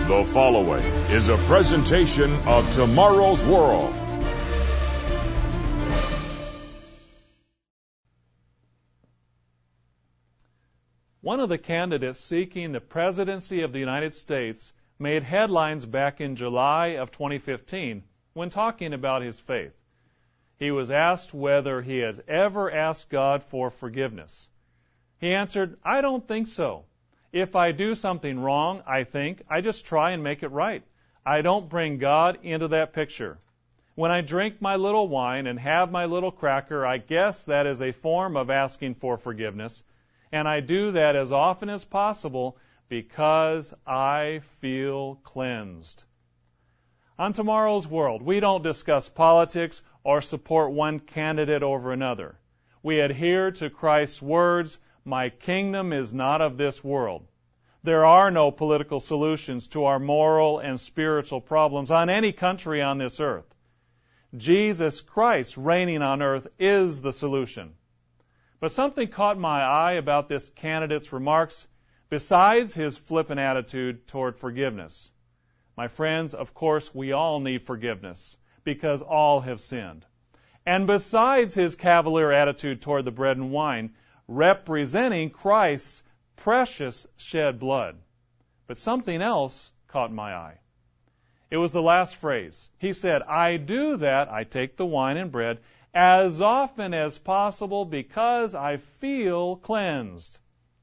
The following is a presentation of Tomorrow's World. One of the candidates seeking the presidency of the United States made headlines back in July of 2015 when talking about his faith. He was asked whether he has ever asked God for forgiveness. He answered, "I don't think so. If I do something wrong, I just try and make it right. I don't bring God into that picture. When I drink my little wine and have my little cracker, I guess that is a form of asking for forgiveness, and I do that as often as possible because I feel cleansed." On Tomorrow's World, we don't discuss politics or support one candidate over another. We adhere to Christ's words, "My kingdom is not of this world." There are no political solutions to our moral and spiritual problems on any country on this earth. Jesus Christ reigning on earth is the solution. But something caught my eye about this candidate's remarks, besides his flippant attitude toward forgiveness. My friends, of course, we all need forgiveness, because all have sinned. And besides his cavalier attitude toward the bread and wine, representing Christ's precious shed blood. But something else caught my eye. It was the last phrase. He said, "I do that," I take the wine and bread, "as often as possible because I feel cleansed."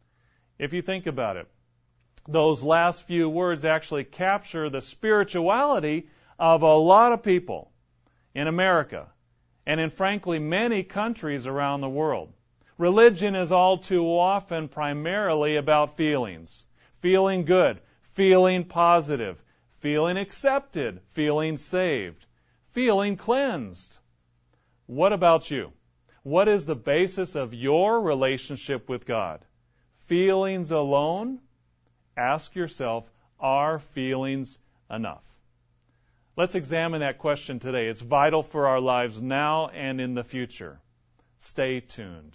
If you think about it, those last few words actually capture the spirituality of a lot of people in America and in, frankly, many countries around the world. Religion is all too often primarily about feelings. Feeling good, feeling positive, feeling accepted, feeling saved, feeling cleansed. What about you? What is the basis of your relationship with God? Feelings alone? Ask yourself, are feelings enough? Let's examine that question today. It's vital for our lives now and in the future. Stay tuned.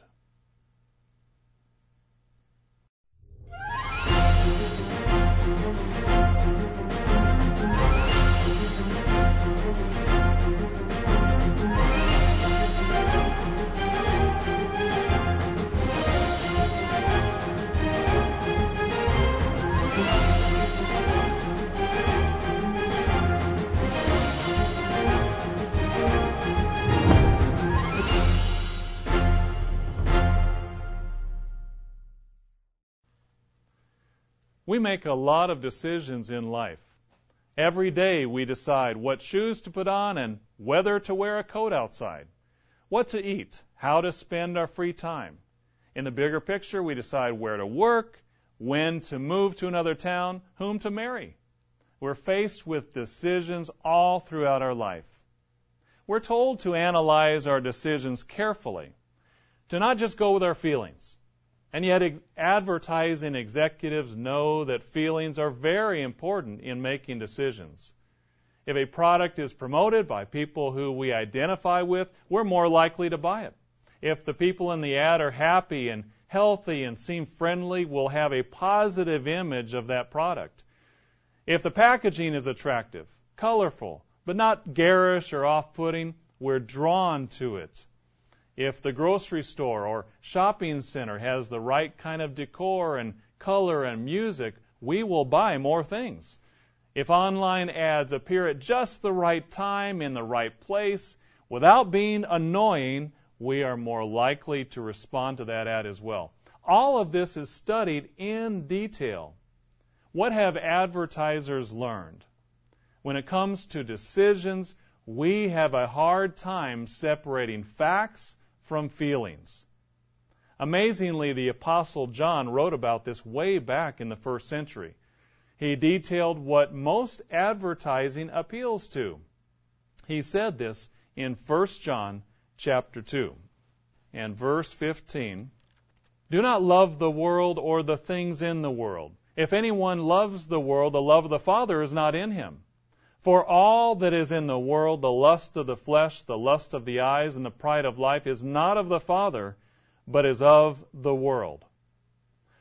We make a lot of decisions in life. Every day we decide what shoes to put on and whether to wear a coat outside, what to eat, how to spend our free time. In the bigger picture, we decide where to work, when to move to another town, whom to marry. We're faced with decisions all throughout our life. We're told to analyze our decisions carefully, to not just go with our feelings. And yet advertising executives know that feelings are very important in making decisions. If a product is promoted by people who we identify with, we're more likely to buy it. If the people in the ad are happy and healthy and seem friendly, we'll have a positive image of that product. If the packaging is attractive, colorful, but not garish or off-putting, we're drawn to it. If the grocery store or shopping center has the right kind of decor and color and music, we will buy more things. If online ads appear at just the right time in the right place, without being annoying, we are more likely to respond to that ad as well. All of this is studied in detail. What have advertisers learned? When it comes to decisions, we have a hard time separating facts from feelings. Amazingly, the Apostle John wrote about this way back in the first century. He detailed what most advertising appeals to. He said this in 1 John chapter 2 and verse 15. "Do not love the world or the things in the world. If anyone loves the world, the love of the Father is not in him. For all that is in the world, the lust of the flesh, the lust of the eyes, and the pride of life, is not of the Father, but is of the world."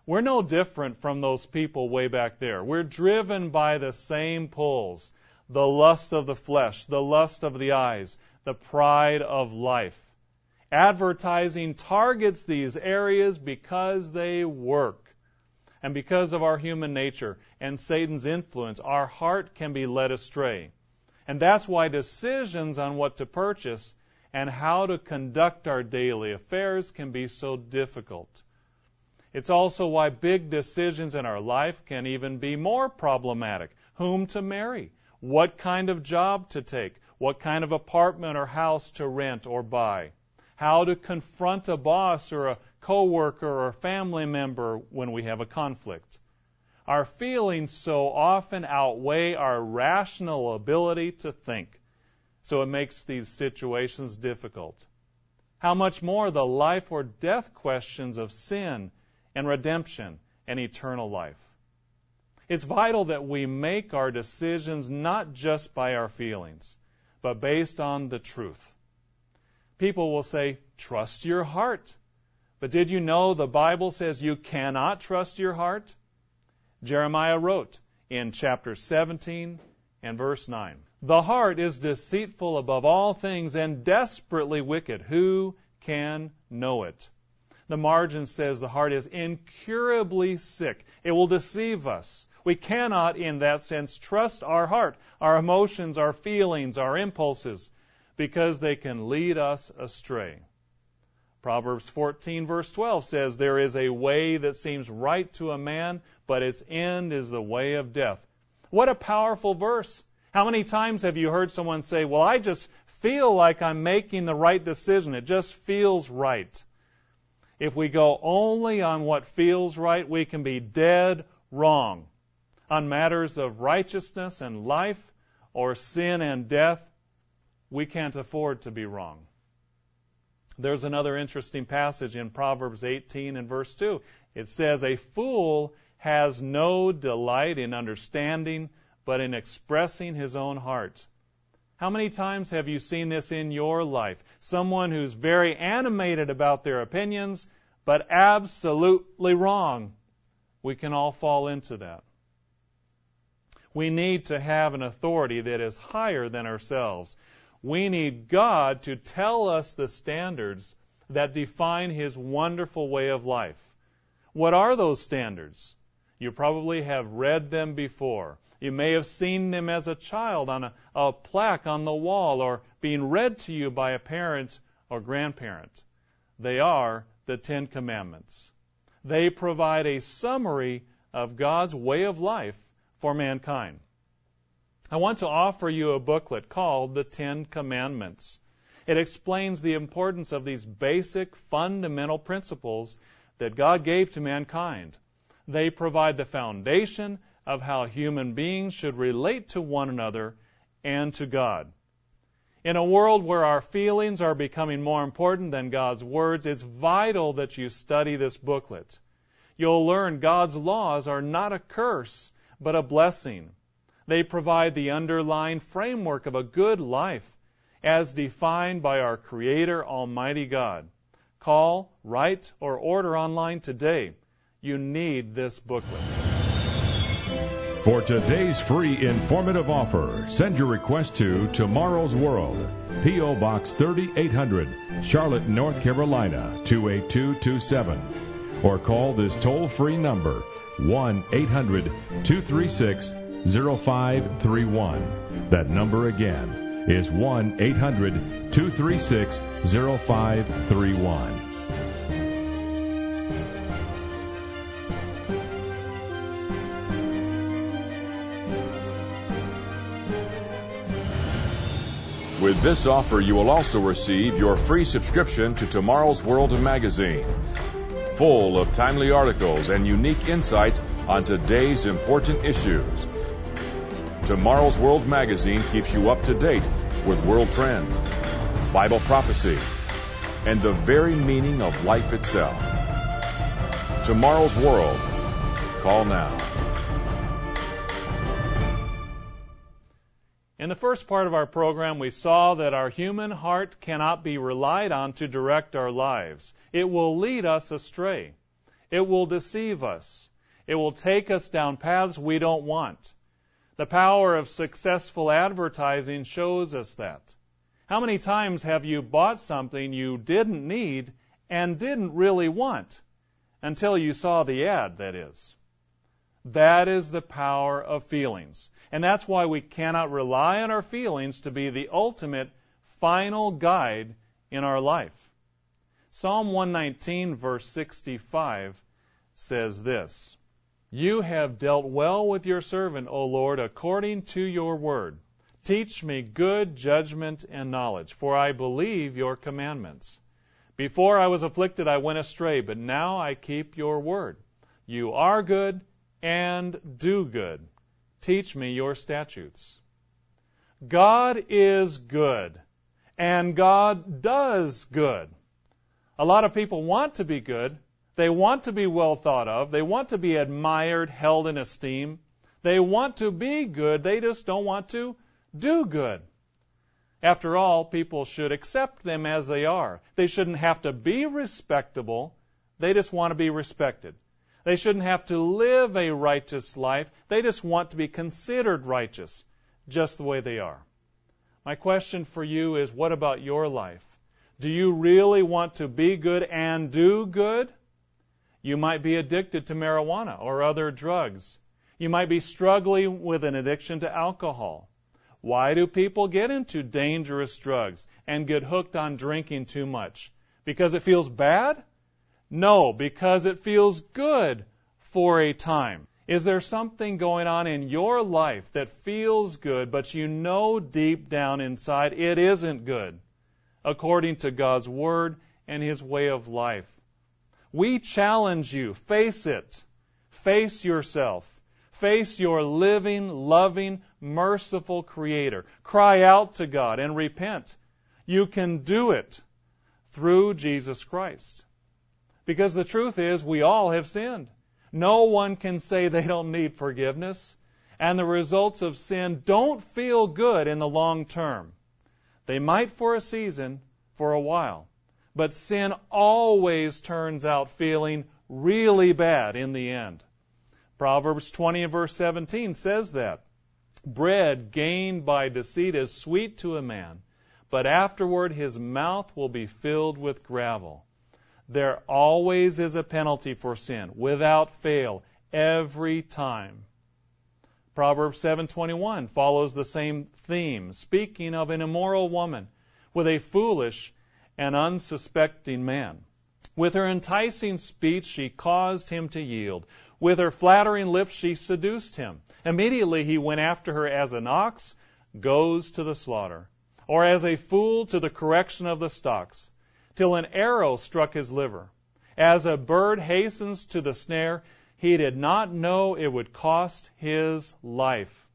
We're no different from those people way back there. We're driven by the same pulls: the lust of the flesh, the lust of the eyes, the pride of life. Advertising targets these areas because they work. And because of our human nature and Satan's influence, our heart can be led astray. And that's why decisions on what to purchase and how to conduct our daily affairs can be so difficult. It's also why big decisions in our life can even be more problematic. Whom to marry, what kind of job to take, what kind of apartment or house to rent or buy, how to confront a boss or a coworker or a family member when we have a conflict. Our feelings so often outweigh our rational ability to think, so it makes these situations difficult. How much more the life or death questions of sin and redemption and eternal life. It's vital that we make our decisions not just by our feelings, but based on the truth. People will say, trust your heart. But did you know the Bible says you cannot trust your heart? Jeremiah wrote in chapter 17 and verse 9, "The heart is deceitful above all things and desperately wicked. Who can know it?" The margin says the heart is incurably sick. It will deceive us. We cannot, in that sense, trust our heart, our emotions, our feelings, our impulses, because they can lead us astray. Proverbs 14 verse 12 says, "There is a way that seems right to a man, but its end is the way of death." What a powerful verse. How many times have you heard someone say, "Well, I just feel like I'm making the right decision. It just feels right." If we go only on what feels right, we can be dead wrong. On matters of righteousness and life, or sin and death, we can't afford to be wrong. There's another interesting passage in Proverbs 18 and verse 2. It says, "A fool has no delight in understanding, but in expressing his own heart." How many times have you seen this in your life? Someone who's very animated about their opinions, but absolutely wrong. We can all fall into that. We need to have an authority that is higher than ourselves. We need God to tell us the standards that define His wonderful way of life. What are those standards? You probably have read them before. You may have seen them as a child on a plaque on the wall, or being read to you by a parent or grandparent. They are the Ten Commandments. They provide a summary of God's way of life for mankind. I want to offer you a booklet called The Ten Commandments. It explains the importance of these basic fundamental principles that God gave to mankind. They provide the foundation of how human beings should relate to one another and to God. In a world where our feelings are becoming more important than God's words, it's vital that you study this booklet. You'll learn God's laws are not a curse, but a blessing. They provide the underlying framework of a good life, as defined by our Creator, Almighty God. Call, write, or order online today. You need this booklet. For today's free informative offer, send your request to Tomorrow's World, P.O. Box 3800, Charlotte, North Carolina, 28227. Or call this toll-free number, 1-800-236-0531. That number again is 1-800-236-0531. With this offer, you will also receive your free subscription to Tomorrow's World magazine, full of timely articles and unique insights on today's important issues. Tomorrow's World magazine keeps you up to date with world trends, Bible prophecy, and the very meaning of life itself. Tomorrow's World. Call now. In the first part of our program, we saw that our human heart cannot be relied on to direct our lives. It will lead us astray. It will deceive us. It will take us down paths we don't want. The power of successful advertising shows us that. How many times have you bought something you didn't need and didn't really want? Until you saw the ad, that is. That is the power of feelings. And that's why we cannot rely on our feelings to be the ultimate, final guide in our life. Psalm 119, verse 65 says this, "You have dealt well with your servant, O Lord, according to your word. Teach me good judgment and knowledge, for I believe your commandments. Before I was afflicted, I went astray, but now I keep your word. You are good and do good. Teach me your statutes." God is good, and God does good. A lot of people want to be good. They want to be well thought of. They want to be admired, held in esteem. They want to be good. They just don't want to do good. After all, people should accept them as they are. They shouldn't have to be respectable. They just want to be respected. They shouldn't have to live a righteous life. They just want to be considered righteous, just the way they are. My question for you is, what about your life? Do you really want to be good and do good? You might be addicted to marijuana or other drugs. You might be struggling with an addiction to alcohol. Why do people get into dangerous drugs and get hooked on drinking too much? Because it feels bad? No, because it feels good for a time. Is there something going on in your life that feels good, but you know deep down inside it isn't good, according to God's Word and His way of life? We challenge you. Face it. Face yourself. Face your living, loving, merciful Creator. Cry out to God and repent. You can do it through Jesus Christ. Because the truth is, we all have sinned. No one can say they don't need forgiveness. And the results of sin don't feel good in the long term. They might for a season, for a while. But sin always turns out feeling really bad in the end. Proverbs 20 and verse 17 says that. Bread gained by deceit is sweet to a man, but afterward his mouth will be filled with gravel. There always is a penalty for sin, without fail, every time. Proverbs 7:21 follows the same theme, speaking of an immoral woman with a foolish and unsuspecting man. With her enticing speech she caused him to yield. With her flattering lips she seduced him. Immediately he went after her as an ox goes to the slaughter, or as a fool to the correction of the stocks, till an arrow struck his liver. As a bird hastens to the snare, he did not know it would cost his life.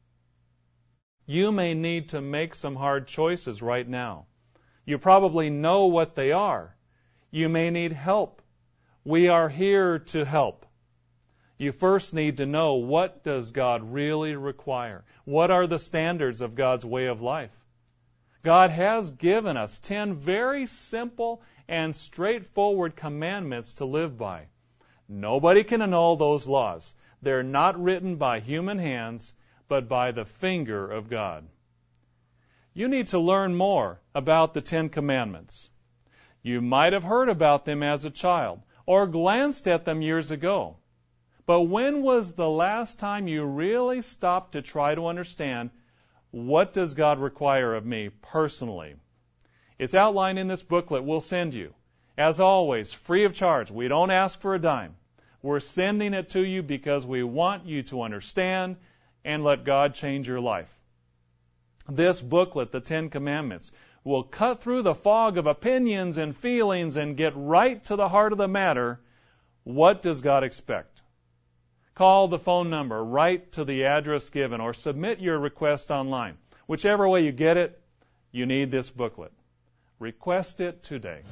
You may need to make some hard choices right now. You probably know what they are. You may need help. We are here to help. You first need to know, what does God really require? What are the standards of God's way of life? God has given us 10 very simple and straightforward commandments to live by. Nobody can annul those laws. They're not written by human hands, but by the finger of God. You need to learn more about the 10 Commandments. You might have heard about them as a child or glanced at them years ago. But when was the last time you really stopped to try to understand, what does God require of me personally? It's outlined in this booklet we'll send you. As always, free of charge. We don't ask for a dime. We're sending it to you because we want you to understand and let God change your life. This booklet, the 10 Commandments, will cut through the fog of opinions and feelings and get right to the heart of the matter. What does God expect? Call the phone number, write to the address given, or submit your request online. Whichever way you get it, you need this booklet. Request it today.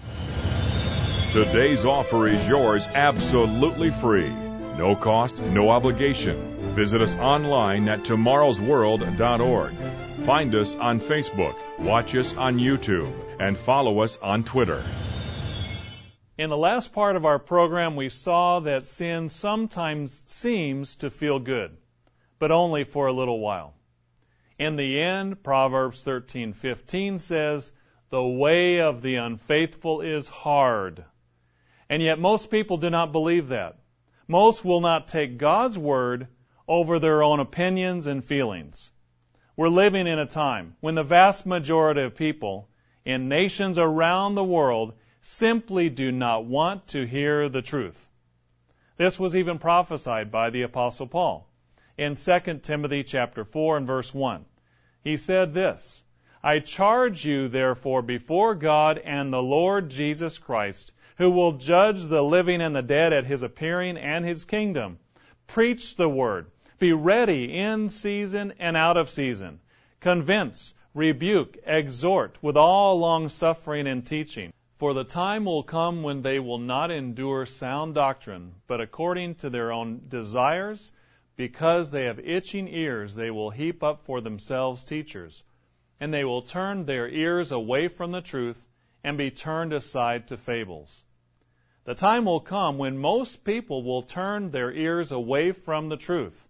Today's offer is yours absolutely free. No cost, no obligation. Visit us online at tomorrowsworld.org. Find us on Facebook, watch us on YouTube, and follow us on Twitter. In the last part of our program, we saw that sin sometimes seems to feel good, but only for a little while. In the end, Proverbs 13:15 says, "The way of the unfaithful is hard." And yet most people do not believe that. Most will not take God's word over their own opinions and feelings. We're living in a time when the vast majority of people in nations around the world simply do not want to hear the truth. This was even prophesied by the Apostle Paul. In 2 Timothy chapter 4 and verse 1, he said this, "I charge you therefore before God and the Lord Jesus Christ, who will judge the living and the dead at his appearing and his kingdom. Preach the word. Be ready in season and out of season. Convince, rebuke, exhort with all long-suffering and teaching. For the time will come when they will not endure sound doctrine, but according to their own desires, because they have itching ears, they will heap up for themselves teachers, and they will turn their ears away from the truth and be turned aside to fables." The time will come when most people will turn their ears away from the truth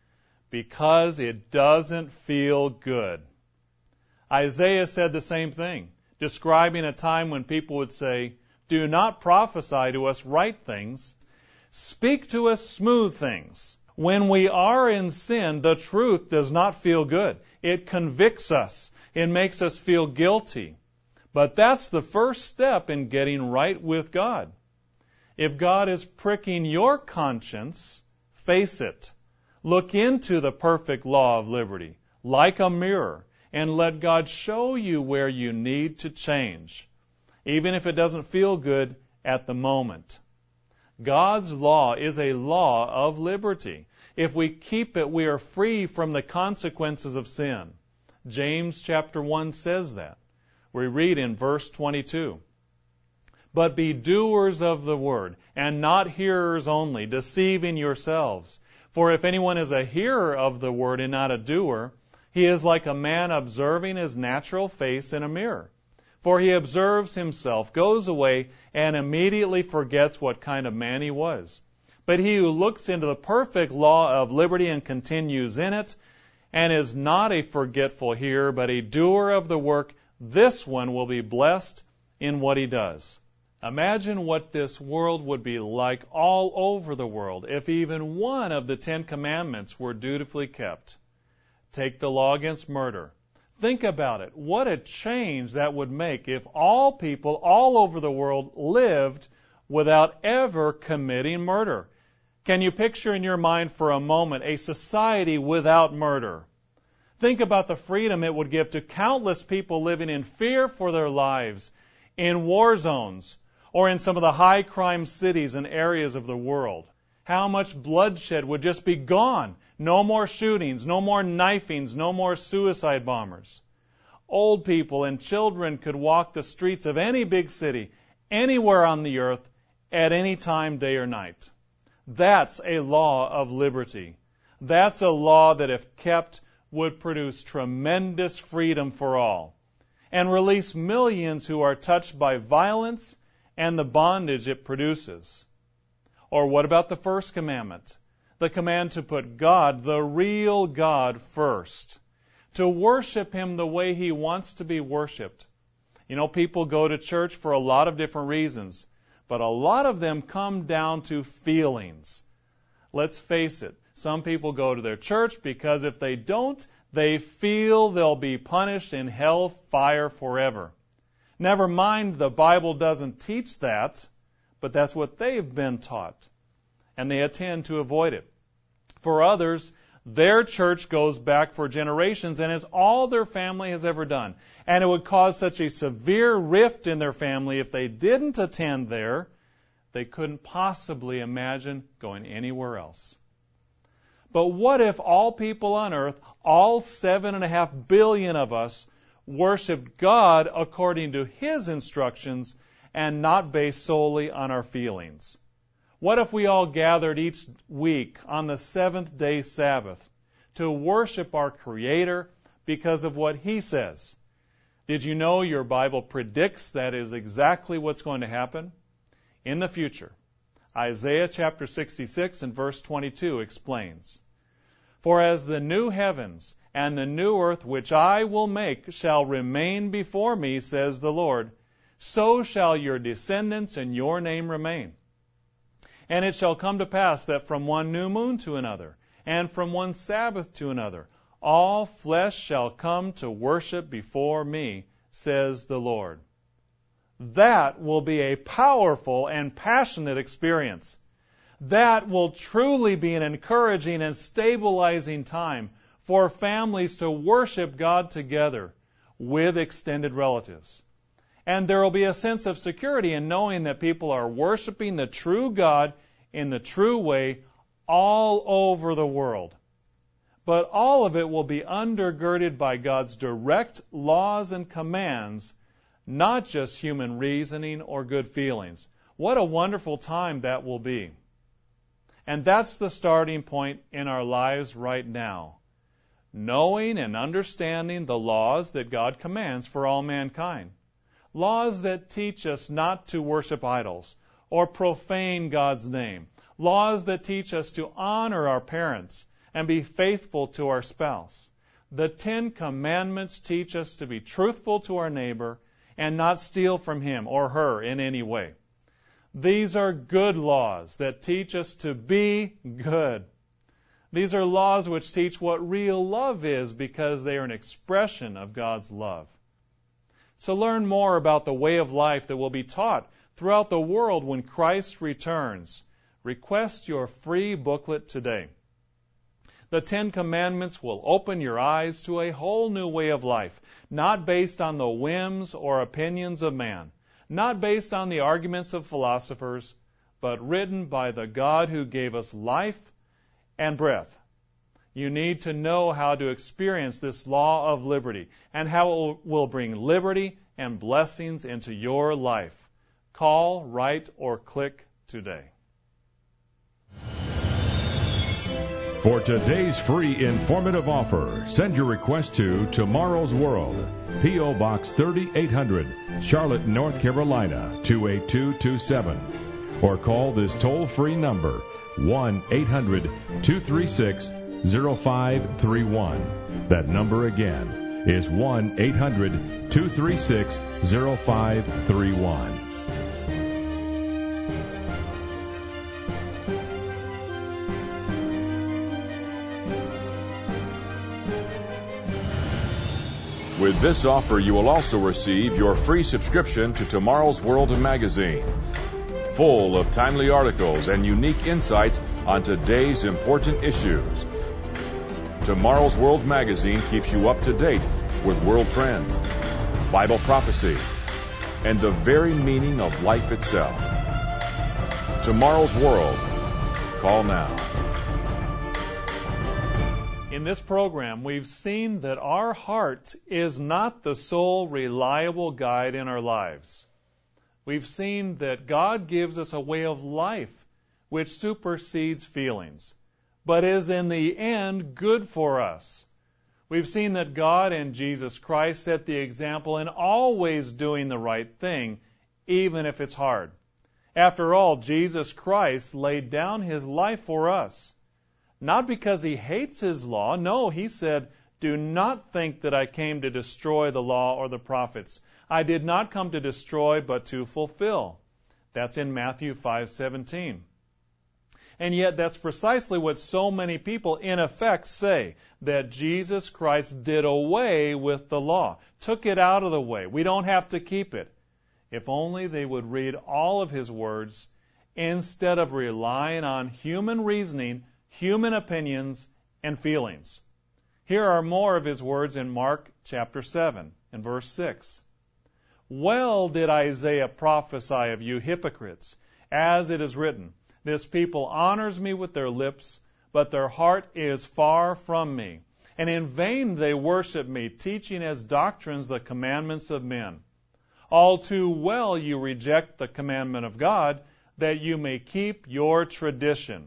because it doesn't feel good. Isaiah said the same thing, describing a time when people would say, "Do not prophesy to us right things. Speak to us smooth things." When we are in sin, the truth does not feel good. It convicts us. It makes us feel guilty. But that's the first step in getting right with God. If God is pricking your conscience, face it. Look into the perfect law of liberty, like a mirror, and let God show you where you need to change, even if it doesn't feel good at the moment. God's law is a law of liberty. If we keep it, we are free from the consequences of sin. James chapter 1 says that. We read in verse 22, "But be doers of the word, and not hearers only, deceiving yourselves. For if anyone is a hearer of the word and not a doer, he is like a man observing his natural face in a mirror. For he observes himself, goes away, and immediately forgets what kind of man he was. But he who looks into the perfect law of liberty and continues in it, and is not a forgetful hearer, but a doer of the work, this one will be blessed in what he does." Imagine what this world would be like all over the world if even one of the 10 Commandments were dutifully kept. Take the law against murder. Think about it. What a change that would make if all people all over the world lived without ever committing murder. Can you picture in your mind for a moment a society without murder? Think about the freedom it would give to countless people living in fear for their lives, in war zones, or in some of the high-crime cities and areas of the world. How much bloodshed would just be gone? No more shootings, no more knifings, no more suicide bombers. Old people and children could walk the streets of any big city, anywhere on the earth, at any time, day or night. That's a law of liberty. That's a law that, if kept, would produce tremendous freedom for all, and release millions who are touched by violence and the bondage it produces. Or what about the first commandment? The command to put God, the real God, first. To worship Him the way He wants to be worshiped. You know, people go to church for a lot of different reasons, but a lot of them come down to feelings. Let's face it, some people go to their church because if they don't, they feel they'll be punished in hell fire forever. Never mind, the Bible doesn't teach that, but that's what they've been taught, and they attend to avoid it. For others, their church goes back for generations and is all their family has ever done, and it would cause such a severe rift in their family if they didn't attend there, they couldn't possibly imagine going anywhere else. But what if all people on earth, all 7.5 billion of us, worshiped God according to His instructions and not based solely on our feelings? What if we all gathered each week on the 7th-day Sabbath to worship our Creator because of what He says? Did you know your Bible predicts that is exactly what's going to happen? in the future. Isaiah chapter 66 and verse 22 explains, "For as the new heavens and the new earth which I will make shall remain before me, says the Lord, so shall your descendants and your name remain. And it shall come to pass that from one new moon to another, and from one Sabbath to another, all flesh shall come to worship before me, says the Lord." That will be a powerful and passionate experience. That will truly be an encouraging and stabilizing time for families to worship God together with extended relatives. And there will be a sense of security in knowing that people are worshiping the true God in the true way all over the world. But all of it will be undergirded by God's direct laws and commands, not just human reasoning or good feelings. What a wonderful time that will be. And that's the starting point in our lives right now. Knowing and understanding the laws that God commands for all mankind. Laws that teach us not to worship idols or profane God's name. Laws that teach us to honor our parents and be faithful to our spouse. The 10 Commandments teach us to be truthful to our neighbor and not steal from him or her in any way. These are good laws that teach us to be good. These are laws which teach what real love is because they are an expression of God's love. To learn more about the way of life that will be taught throughout the world when Christ returns, request your free booklet today. The 10 Commandments will open your eyes to a whole new way of life, not based on the whims or opinions of man, not based on the arguments of philosophers, but written by the God who gave us life and breath. You need to know how to experience this law of liberty and how it will bring liberty and blessings into your life. Call, write, or click today. For today's free informative offer, send your request to Tomorrow's World, P.O. Box 3800, Charlotte, North Carolina, 28227. Or call this toll-free number, 1-800-236-0531. That number again is 1-800-236-0531. With this offer, you will also receive your free subscription to Tomorrow's World magazine, full of timely articles and unique insights on today's important issues. Tomorrow's World magazine keeps you up to date with world trends, Bible prophecy, and the very meaning of life itself. Tomorrow's World. Call now. In this program, we've seen that our heart is not the sole reliable guide in our lives. We've seen that God gives us a way of life which supersedes feelings, but is in the end good for us. We've seen that God and Jesus Christ set the example in always doing the right thing, even if it's hard. After all, Jesus Christ laid down His life for us. Not because He hates His law. No, He said, "Do not think that I came to destroy the law or the prophets. I did not come to destroy, but to fulfill." That's in Matthew 5:17. And yet that's precisely what so many people in effect say, that Jesus Christ did away with the law, took it out of the way. We don't have to keep it. If only they would read all of His words instead of relying on human reasoning, human opinions, and feelings. Here are more of His words in Mark chapter 7 and verse 6. "Well did Isaiah prophesy of you hypocrites, as it is written, 'This people honors me with their lips, but their heart is far from me. And in vain they worship me, teaching as doctrines the commandments of men. All too well you reject the commandment of God, that you may keep your tradition.'"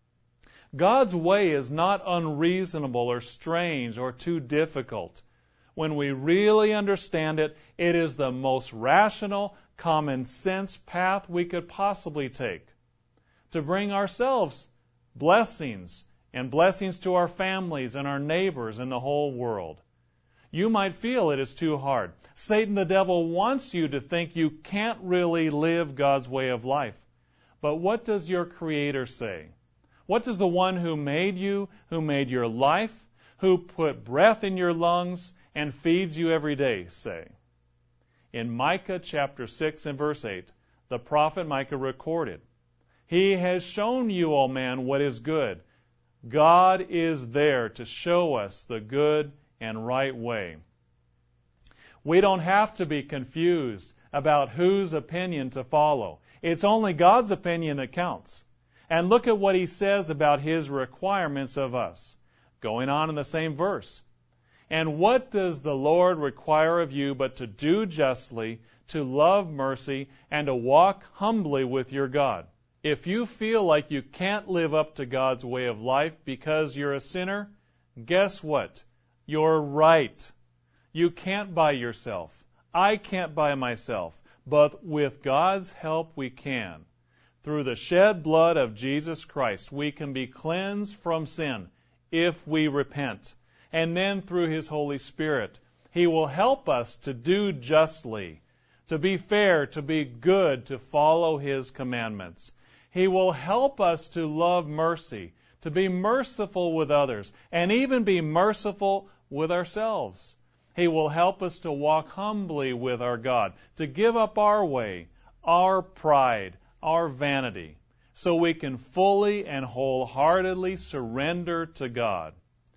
God's way is not unreasonable or strange or too difficult. When we really understand it, it is the most rational, common sense path we could possibly take to bring ourselves blessings and blessings to our families and our neighbors and the whole world. You might feel it is too hard. Satan, the devil, wants you to think you can't really live God's way of life. But what does your Creator say? What does the one who made you, who made your life, who put breath in your lungs and feeds you every day say? In Micah chapter 6 and verse 8, the prophet Micah recorded, "He has shown you, O man, what is good. God is there to show us the good and right way." We don't have to be confused about whose opinion to follow. It's only God's opinion that counts. And look at what He says about His requirements of us. Going on in the same verse. "And what does the Lord require of you but to do justly, to love mercy, and to walk humbly with your God?" If you feel like you can't live up to God's way of life because you're a sinner, guess what? You're right. You can't by yourself. I can't by myself. But with God's help, we can. Through the shed blood of Jesus Christ, we can be cleansed from sin if we repent. And then through His Holy Spirit, He will help us to do justly, to be fair, to be good, to follow His commandments. He will help us to love mercy, to be merciful with others, and even be merciful with ourselves. He will help us to walk humbly with our God, to give up our way, our pride, our vanity, so we can fully and wholeheartedly surrender to God.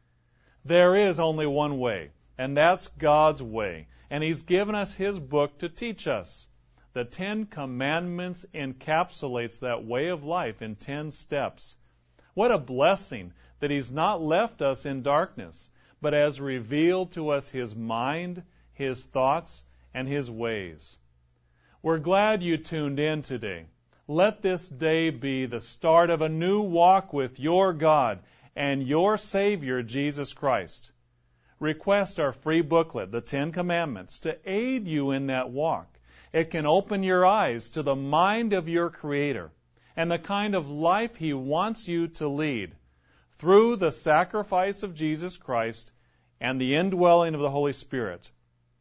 There is only one way, and that's God's way, and He's given us His book to teach us. The 10 Commandments encapsulates that way of life in 10 steps. What a blessing that He's not left us in darkness, but has revealed to us His mind, His thoughts, and His ways. We're glad you tuned in today. Let this day be the start of a new walk with your God and your Savior, Jesus Christ. Request our free booklet, The 10 Commandments, to aid you in that walk. It can open your eyes to the mind of your Creator and the kind of life He wants you to lead through the sacrifice of Jesus Christ and the indwelling of the Holy Spirit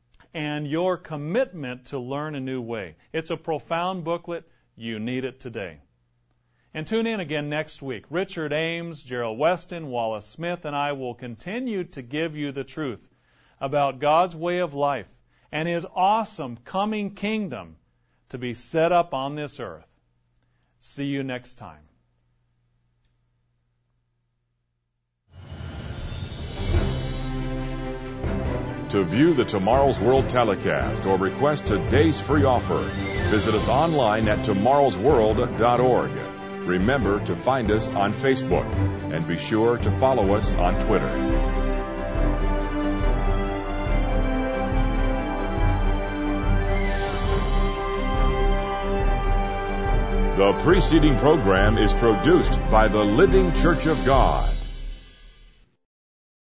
and your commitment to learn a new way. It's a profound booklet. You need it today. And tune in again next week. Richard Ames, Gerald Weston, Wallace Smith, and I will continue to give you the truth about God's way of life and His awesome coming kingdom to be set up on this earth. See you next time. To view the Tomorrow's World telecast or request today's free offer, visit us online at tomorrowsworld.org. Remember to find us on Facebook and be sure to follow us on Twitter. The preceding program is produced by the Living Church of God.